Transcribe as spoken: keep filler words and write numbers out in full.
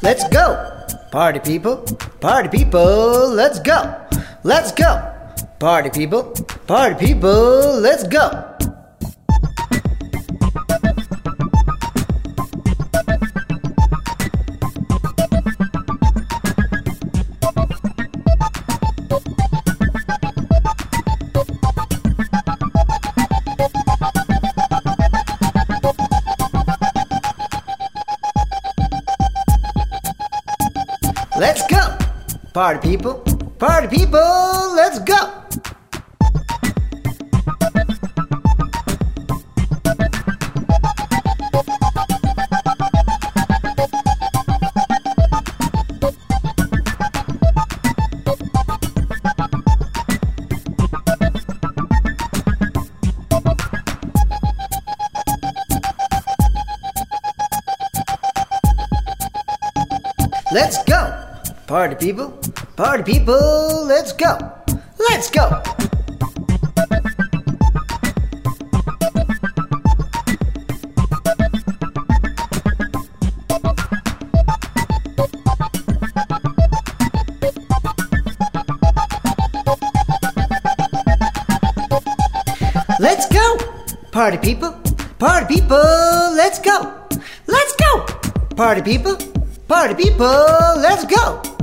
let's go. Party people, party people, let's go. Let's go. Party people, party people, let's go. Let's go! Party people, party people, let's go! Let's go! Party people, party people, let's go! Let's go! Let's go! Party people, party people, let's go! Let's go! Party people, party people, let's go!